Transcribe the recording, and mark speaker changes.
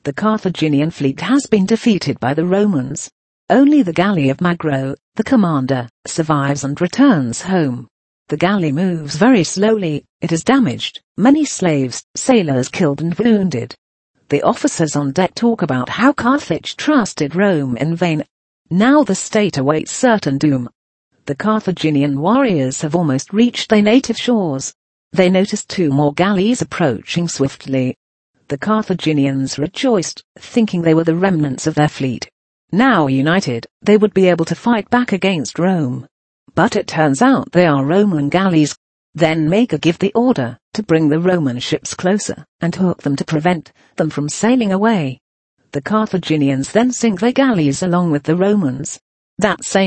Speaker 1: The Carthaginian fleet has been defeated by the Romans. Only the galley of Magro, the commander, survives and returns home. The galley moves very slowly, it is damaged, many slaves, sailors killed and wounded. The officers on deck talk about how Carthage trusted Rome in vain. Now the state awaits certain doom. The Carthaginian warriors have almost reached their native shores. They notice 2 more galleys approaching swiftly. The Carthaginians rejoiced, thinking they were the remnants of their fleet. Now united, they would be able to fight back against Rome. But it turns out they are Roman galleys. Then Maga give the order to bring the Roman ships closer and hook them to prevent them from sailing away. The Carthaginians then sink their galleys along with the Romans. That same